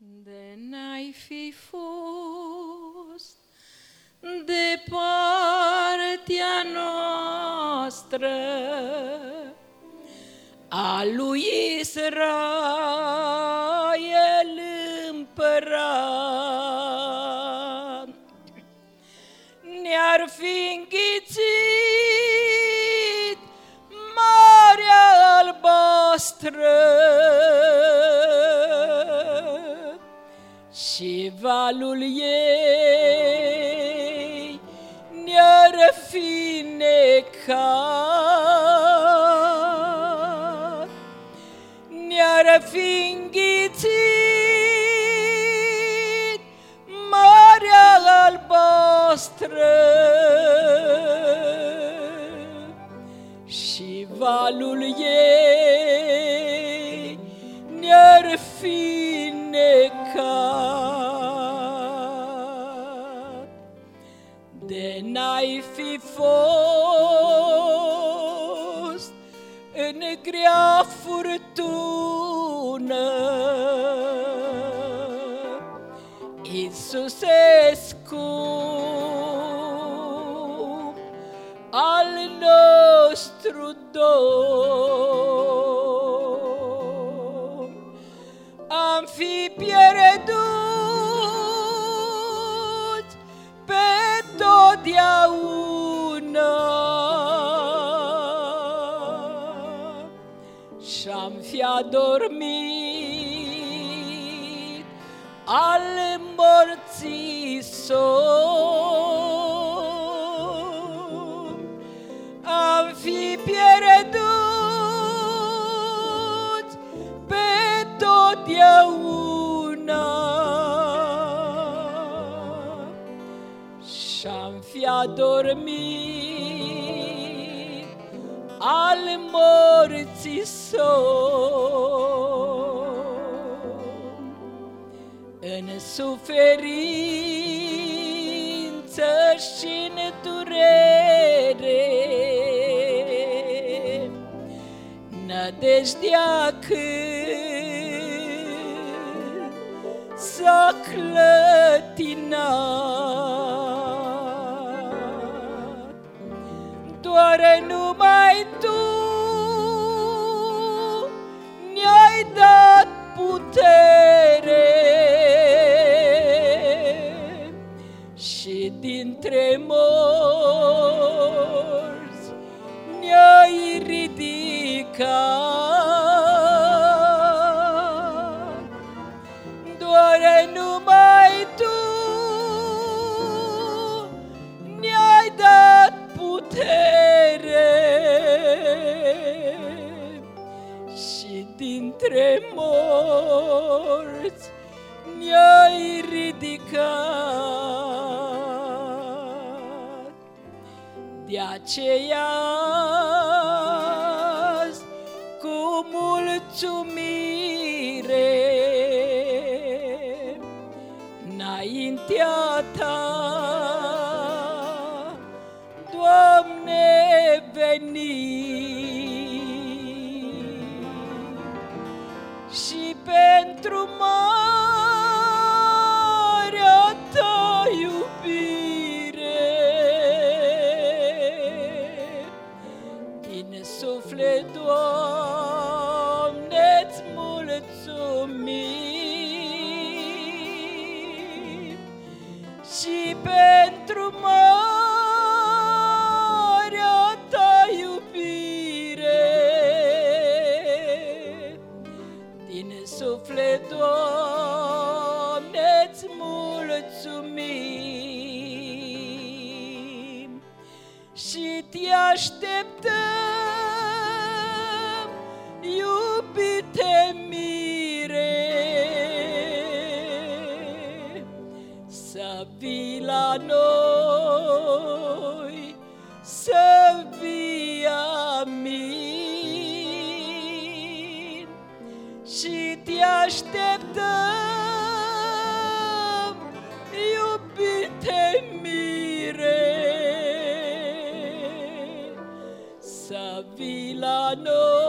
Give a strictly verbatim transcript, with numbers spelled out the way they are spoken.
De n-ai fi fost de partea noastră a lui Israel împărat, ne-ar fi înghițit Marea Albastră și valul ei ne-ar fi necat, ne-ar fi înghițit Marea Albastră și valul ei ne-ar fi necat. De n-ai fi fost în grea furtună, Iisuse scump, al nostru Domn, am fi pierdut pe totdeauna și-am fi adormit al morții somn, am fi pierdut pe totdeauna și-am fi adormit al morții somn. În suferință și-n durere, nădejdea când s-a clătinat, doar numai Tu ne-ai dat putere și dintre morți ne-ai ridicat, doar numai Tu ne-ai dat putere și dintre morți ne-ai ridicat. De aceea azi, cu mulțumire, înaintea Ta, Doamne, venim și pentru marea Ta iubire, din suflet, Doamne-ți mulțumim și pentru marea Ta iubire, din suflet, Doamne-ți mulțumim și Te așteptăm, iubite mire, să vii la noi, să vii amin și Te așteptăm, iubite mire, să vii la noi.